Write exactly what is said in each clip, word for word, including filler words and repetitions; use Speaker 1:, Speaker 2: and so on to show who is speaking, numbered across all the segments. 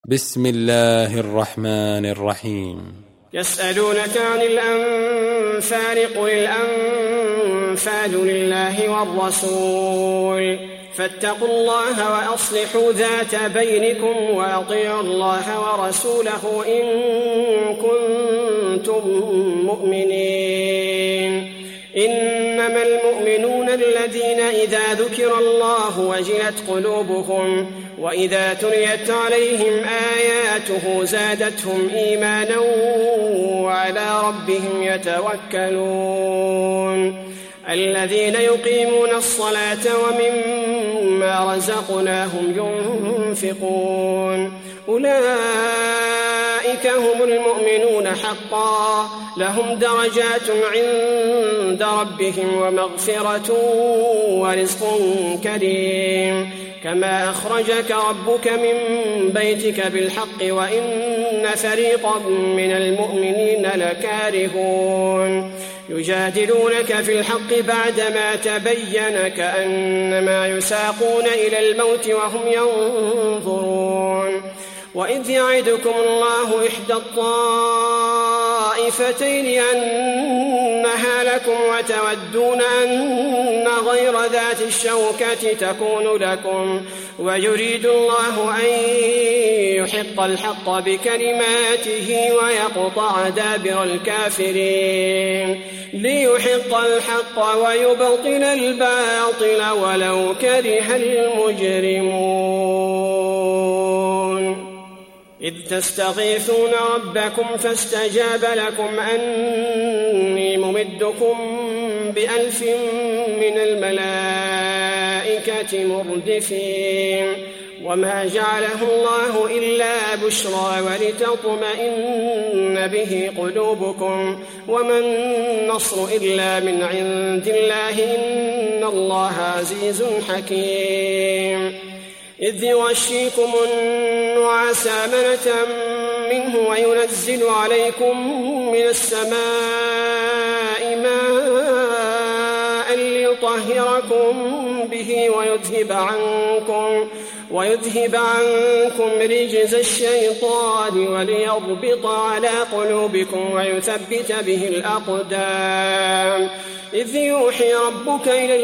Speaker 1: بسم الله الرحمن الرحيم.
Speaker 2: يسألونك عن الأنفال قل الأنفال لله والرسول فاتقوا الله وأصلحوا ذات بينكم وأطيعوا الله ورسوله إن كنتم مؤمنين. إنما المؤمنون الذين إذا ذكر الله وجلت قلوبهم وإذا تليت عليهم آياته زادتهم إيمانا وعلى ربهم يتوكلون. الذين يقيمون الصلاة ومما رزقناهم ينفقون أولئك هم المؤمنون حقا لهم درجات عند ربهم ومغفرة ورزق كريم. كما أخرجك ربك من بيتك بالحق وإن فريقا من المؤمنين لكارهون يجادلونك في الحق بعدما تبين كأنما يساقون إلى الموت وهم ينظرون. وإذ يعدكم الله إحدى الطائفتين أنها لكم وتودون أن غير ذات الشوكة تكون لكم ويريد الله أن يحق الحق بكلماته ويقطع دابر الكافرين ليحق الحق ويبطل الباطل ولو كره المجرمون. إذ تستغيثون ربكم فاستجاب لكم أني ممدكم بألف من الملائكة مردفين. وما جعله الله إلا بشرى ولتطمئن به قلوبكم وما النصر إلا من عند الله إن الله عزيز حكيم. إذ يغشيكم النعاس أمنة منه وينزل عليكم من السماء ماء ليطهركم به ويذهب عنكم ويذهب عنكم رجز الشيطان وليربط على قلوبكم ويثبت به الأقدام. إذ يوحي ربك إلى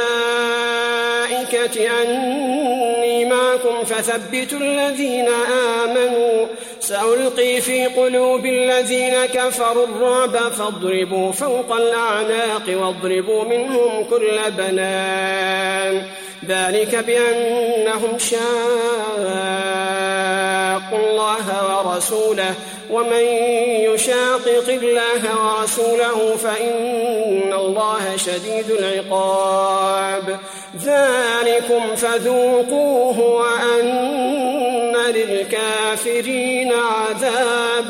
Speaker 2: الملائكة أني معكم فثبتوا الذين آمنوا سألقي في قلوب الذين كفروا الرعب فاضربوا فوق الأعناق واضربوا منهم كل بنان ذلك بأنهم شاقوا الله ورسوله ومن يشاقق الله ورسوله فإن الله شديد العقاب. ذلكم فذوقوه وأن للكافرين عذاب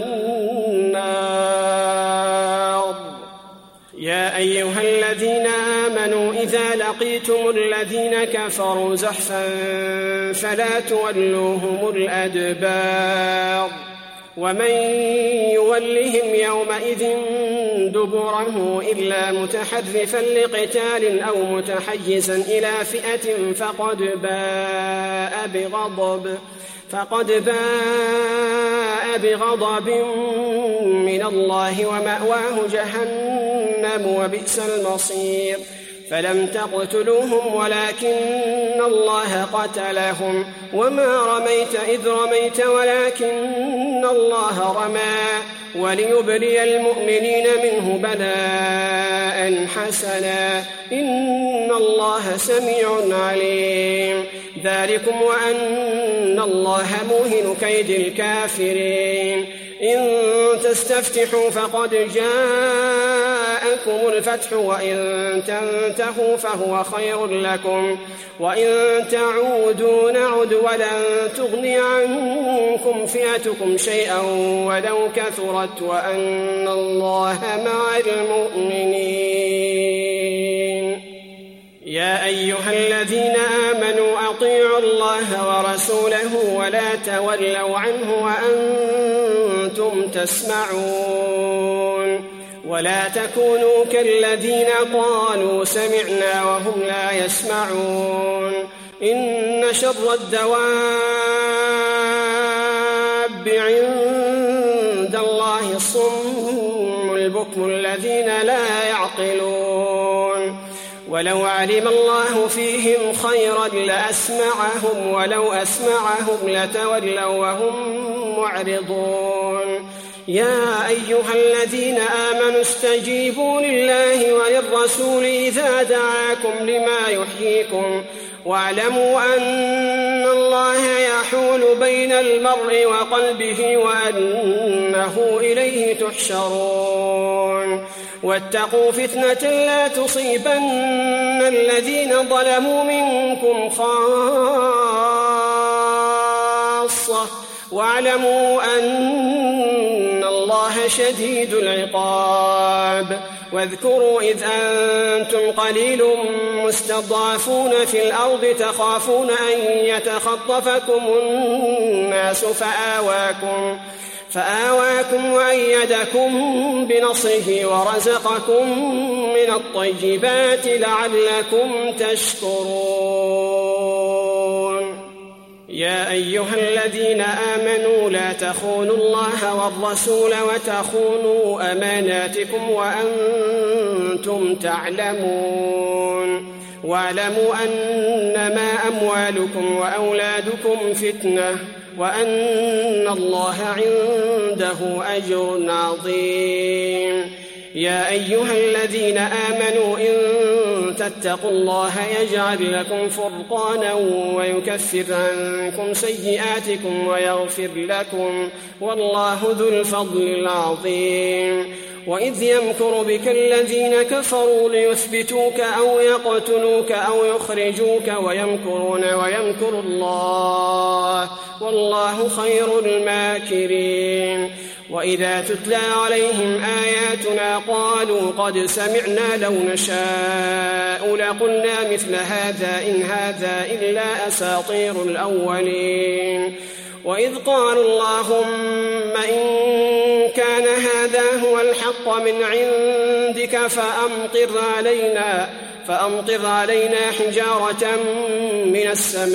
Speaker 2: النار. يا أيها الذين آمنوا إذا لقيتم الذين كفروا زحفا فلا تولوهم الأدبار ومن يولهم يومئذ دبره إلا متحرفا لقتال أو متحيزا إلى فئة فقد باء بغضب فقد باء بغضب من الله ومأواه جهنم وبئس المصير. فلم تقتلوهم ولكن الله قتلهم وما رميت إذ رميت ولكن الله رمى وليبلي المؤمنين منه بلاء حسنا إن الله سميع عليم. ذلكم وأن الله موهن كيد الكافرين. إن تستفتحوا فقد جاءكم الفتح وإن تنتهوا فهو خير لكم وإن تعودوا نعد ولن تغني عنكم فئتكم شيئا ولو كثرت وأن الله مع المؤمنين. يا أيها الذين آمنوا أطيعوا الله ورسوله ولا تولوا عنه وأنتم تسمعون. ولا تكونوا كالذين قالوا سمعنا وهم لا يسمعون. إن شر الدواب الغيب عند الله الصم البكم الذين لا يعقلون ولو علم الله فيهم خيرا لأسمعهم ولو أسمعهم لتولوا وهم معرضون يا أيها الذين آمنوا استجيبوا لله وللرسول إذا دعاكم لما يحييكم واعلموا أن الله يحول بين المرء وقلبه وأنه إليه تحشرون واتقوا فتنة لا تصيبن الذين ظلموا منكم خاصة واعلموا أن الله شديد العقاب واذكروا إذ أنتم قليل مستضعفون في الأرض تخافون أن يتخطفكم الناس فآواكم فآواكم وأيدكم بنصره ورزقكم من الطيبات لعلكم تشكرون يا أيها الذين آمنوا لا تخونوا الله والرسول وتخونوا أماناتكم وأنتم تعلمون واعلموا أنما أموالكم وأولادكم فتنة وأن الله عنده أجر عظيم يا أيها الذين آمنوا إن تتقوا الله يجعل لكم فرقانا ويكفر عنكم سيئاتكم ويغفر لكم والله ذو الفضل العظيم وإذ يمكر بك الذين كفروا ليثبتوك أو يقتلوك أو يخرجوك ويمكرون ويمكر الله والله خير الماكرين وإذا تتلى عليهم آياتنا قالوا قد سمعنا لو نشاء لقلنا مثل هذا إن هذا إلا أساطير الأولين وإذ قالوا اللهم إن كان هذا هو الحق من عندك فأمطر علينا فأمطر علينا حجارة من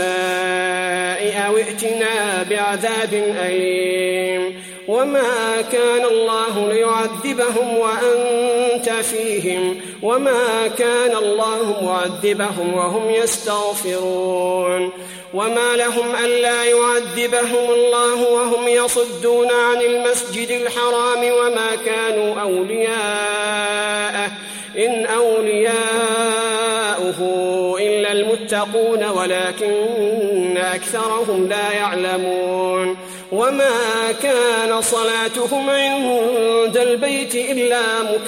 Speaker 2: السماء أو ائتنا بعذاب أليم وما كان الله ليعذبهم وأنت فيهم وما كان الله معذبهم وهم يستغفرون وما لهم ألا يعذبهم الله وهم يصدون عن المسجد الحرام وما كانوا أولياءه إن أولياؤه إلا المتقون ولكن أكثرهم لا يعلمون وما كان صلاتهم عند البيت إلا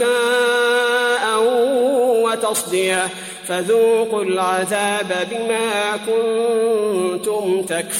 Speaker 2: مكاء وتصدية فذوقوا العذاب بما كنتم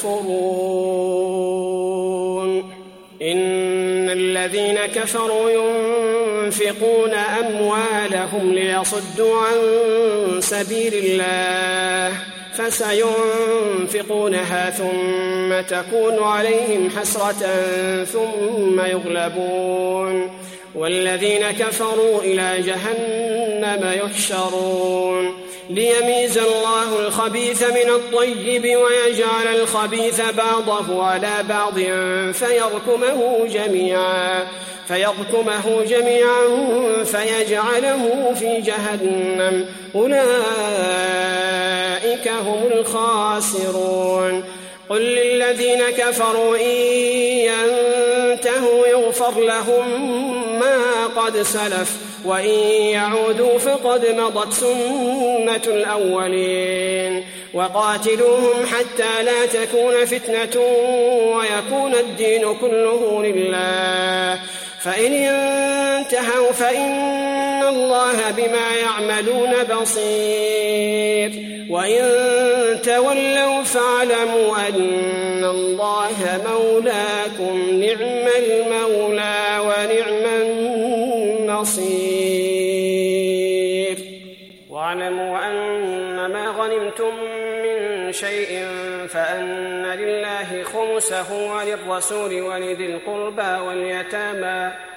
Speaker 2: تكفرون إن الذين كفروا ينفقون أموالهم ليصدوا عن سبيل الله فسينفقونها ثم تكون عليهم حسرة ثم يغلبون والذين كفروا إلى جهنم يحشرون ليميز الله الخبيث من الطيب ويجعل الخبيث بعضه على بعض فيركمه جميعا فيركمه جميعا فيجعله في جهنم أولئك هم الخاسرون قل للذين كفروا إن ينتهوا يغفر لهم ما قد سلف وإن يعودوا فقد مضت سنة الأولين وقاتلوهم حتى لا تكون فتنة ويكون الدين كله لله فإن انتهوا فإن الله بما يعملون بصير وإن تولوا فاعلموا أن الله مولاكم نعم المولى ونعم النصير واعلموا أن ما غنمتم من شيء فأن لله خمسه وللرسول ولذي القربى واليتامى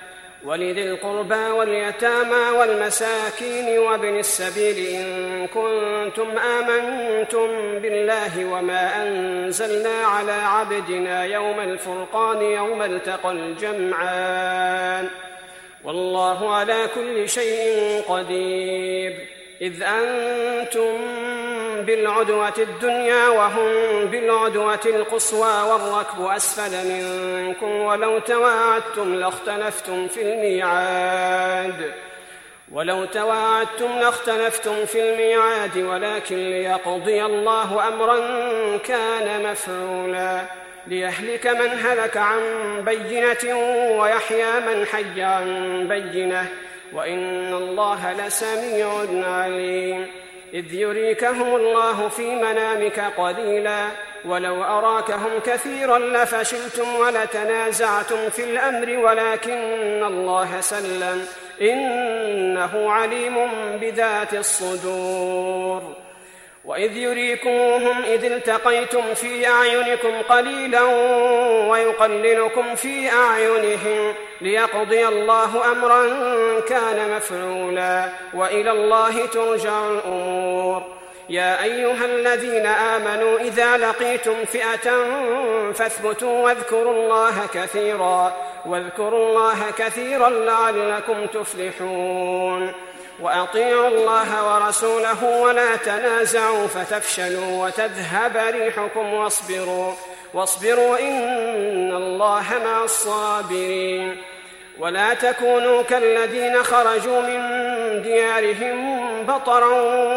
Speaker 2: ولذي القربى واليتامى والمساكين وابن السبيل إن كنتم آمنتم بالله وما أنزلنا على عبدنا يوم الفرقان يوم التقى الجمعان والله على كل شيء قدير. إذ أنتم بالعدوة الدنيا وهم بالعدوة القصوى والركب أسفل منكم ولو تواعدتم لاختلفتم في الميعاد ولو تواعدتم لاختلفتم في الميعاد ولكن ليقضي الله أمرا كان مفعولا ليهلك من هلك عن بينة ويحيى من حي عن بينة وإن الله لسميع عليم. إذ يريكهم الله في منامك قليلا ولو أراكهم كثيرا لفشلتم ولتنازعتم في الأمر ولكن الله سلم إنه عليم بذات الصدور. وإذ يريكموهم إذ التقيتم في أعينكم قليلا ويقللكم في أعينهم ليقضي الله أمرا كان مفعولا وإلى الله ترجع الأمور. يا أيها الذين آمنوا إذا لقيتم فئة فاثبتوا واذكروا الله كثيرا واذكروا الله كثيرا لعلكم تفلحون. وأطيعوا الله ورسوله ولا تنازعوا فتفشلوا وتذهب ريحكم واصبروا واصبروا إن الله مع الصابرين. ولا تكونوا كالذين خرجوا من ديارهم بطرا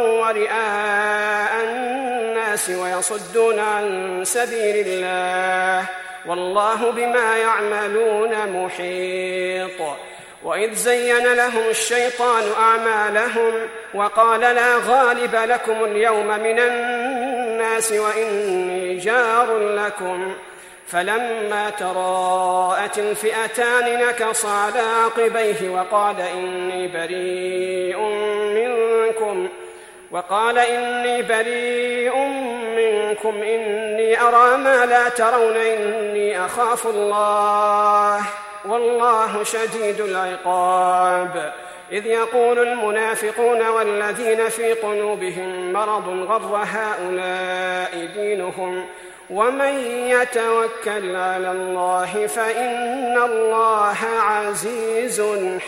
Speaker 2: ورئاء الناس ويصدون عن سبيل الله والله بما يعملون محيط. وإذ زين لهم الشيطان أعمالهم وقال لا غالب لكم اليوم من الناس وإني جار لكم فلما تراءت الفئتان نكص على عقبيه وقال إني بريء منكم وقال إني بريء منكم إني أرى ما لا ترون إني أخاف الله والله شديد العقاب. إذ يقول المنافقون والذين في قلوبهم مرض غر هؤلاء دينهم ومن يتوكل على الله فإن الله عزيز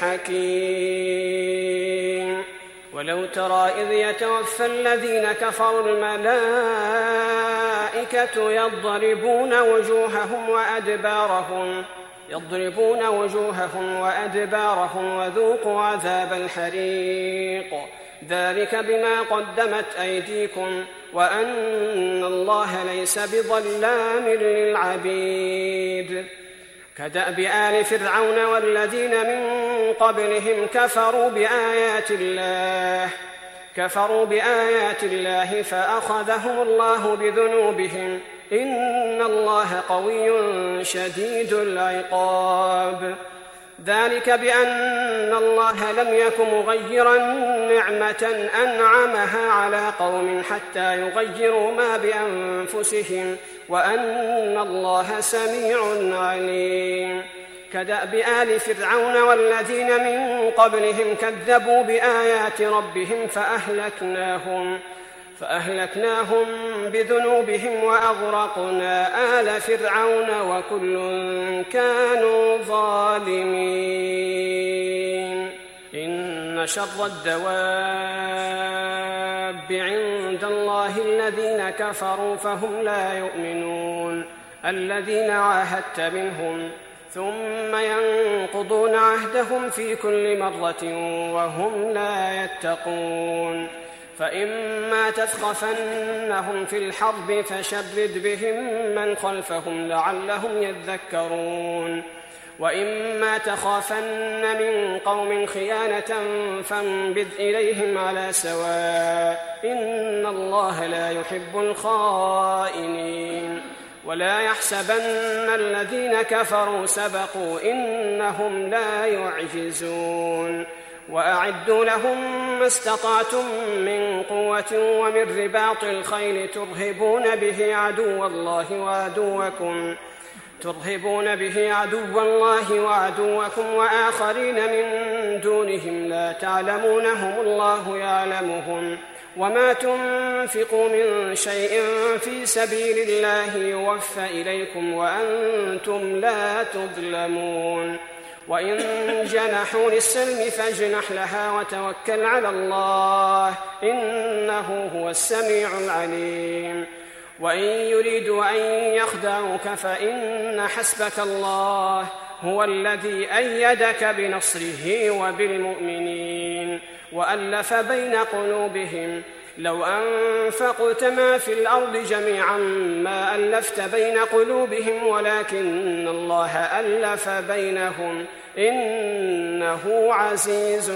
Speaker 2: حكيم. ولو ترى إذ يتوفى الذين كفروا الملائكة يضربون وجوههم وأدبارهم يضربون وجوههم وأدبارهم وذوقوا عذاب الحريق ذلك بما قدمت أيديكم وأن الله ليس بظلام للعبيد. كدأب آل فرعون والذين من قبلهم كفروا بآيات الله كفروا بآيات الله فأخذهم الله بذنوبهم إن الله قوي شديد العقاب. ذلك بأن الله لم يك مغيرا نعمة أنعمها على قوم حتى يغيروا ما بأنفسهم وأن الله سميع عليم. كدأب آل فرعون والذين من قبلهم كذبوا بآيات ربهم فأهلكناهم فأهلكناهم بذنوبهم وأغرقنا آل فرعون وكل كانوا ظالمين. إن شر الدواب عند الله الذين كفروا فهم لا يؤمنون الذين عاهدت منهم ثم ينقضون عهدهم في كل مرة وهم لا يتقون. فإما تثقفنهم في الحرب فشرد بهم من خلفهم لعلهم يذكرون. وإما تخافن من قوم خيانة فانبذ إليهم على سواء إن الله لا يحب الخائنين. ولا يحسبن الذين كفروا سبقوا إنهم لا يعجزون. وأعدوا لهم ما استطعتم من قوة ومن رباط الخيل ترهبون به عدو الله وعدوكم ترهبون به عدو الله وعدوكم وآخرين من دونهم لا تعلمونهم الله يعلمهم وما تنفقوا من شيء في سبيل الله يوفى إليكم وأنتم لا تظلمون وإن جنحوا للسلم فاجنح لها وتوكل على الله إنه هو السميع العليم وإن يريدوا أن يخدعوك فإن حسبك الله هو الذي أيدك بنصره وبالمؤمنين وألف بين قلوبهم لو أنفقت ما في الأرض جميعا ما ألفت بين قلوبهم ولكن الله ألف بينهم إنه عزيز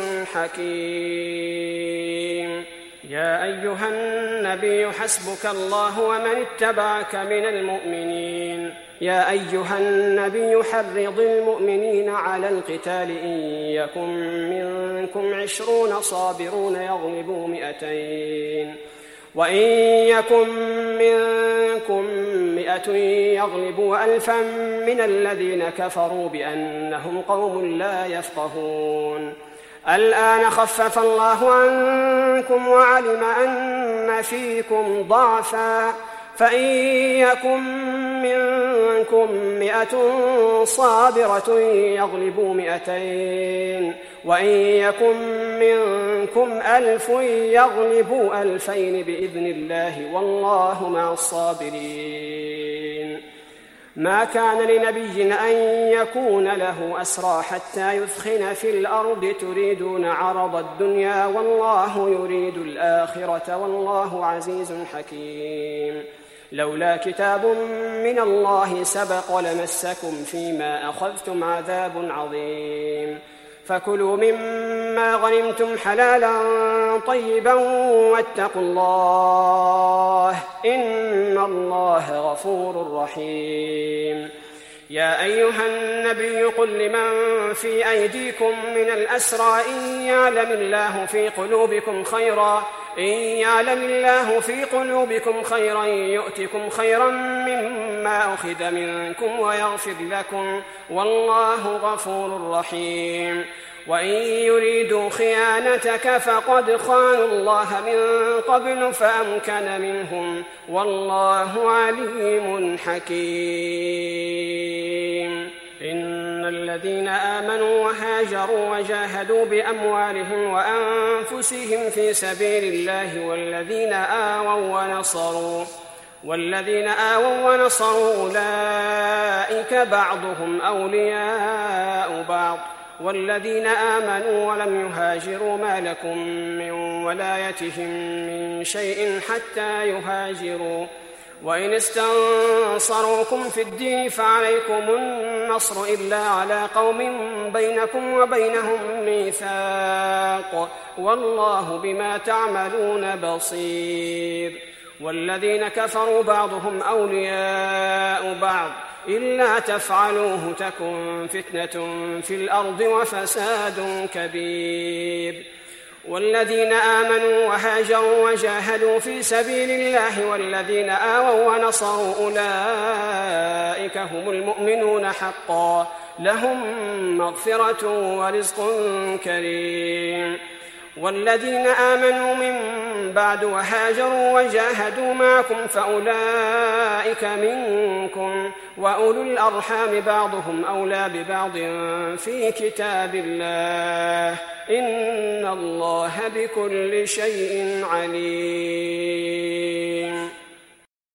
Speaker 2: حكيم. يا أيها النبي حسبك الله ومن اتبعك من المؤمنين يا أيها النبي حرض المؤمنين على القتال إن يكن منكم عشرون صابرون يغلبوا مئتين وإن يكن منكم مئة يغلبوا ألفا من الذين كفروا بأنهم قوم لا يفقهون. الآن خفف الله عنكم وعلم أن فيكم ضعفا فإن يكن منكم مئة صابرة يغلبوا مئتين وإن يكن منكم ألف يغلبوا ألفين بإذن الله والله مع الصابرين. ما كان لنبي أن يكون له أسرى حتى يثخن في الأرض تريدون عرض الدنيا والله يريد الآخرة والله عزيز حكيم. لولا كتاب من الله سبق لمسكم فيما أخذتم عذاب عظيم فكلوا مما غنمتم حلالا طيبا واتقوا الله إن الله غفور رحيم. يا أيها النبي قل لمن في أيديكم من الأسرى إن يعلم الله في قلوبكم خيرا إن يعلم الله في قلوبكم خيرا يؤتكم خيرا مما أخذ منكم ويغفر لكم والله غفور رحيم. وإن يريدوا خيانتك فقد خانوا الله من قبل فأمكن منهم والله عليم حكيم. إن الذين آمنوا وهاجروا وجاهدوا بأموالهم وأنفسهم في سبيل الله والذين آووا ونصروا والذين آووا ونصروا أولئك بعضهم أولياء بعض والذين آمنوا ولم يهاجروا ما لكم من ولايتهم من شيء حتى يهاجروا وإن استنصروكم في الدين فعليكم النصر إلا على قوم بينكم وبينهم ميثاق والله بما تعملون بصير. والذين كفروا بعضهم أولياء بعض إلا تفعلوه تكن فتنة في الأرض وفساد كبير. والذين آمنوا وهاجروا وجاهدوا في سبيل الله والذين آووا ونصروا أولئك هم المؤمنون حقا لهم مغفرة ورزق كريم. والذين آمنوا من بعد وهاجروا وجاهدوا معكم فأولئك منكم وأولو الأرحام بعضهم أولى ببعض في كتاب الله إن الله بكل شيء عليم.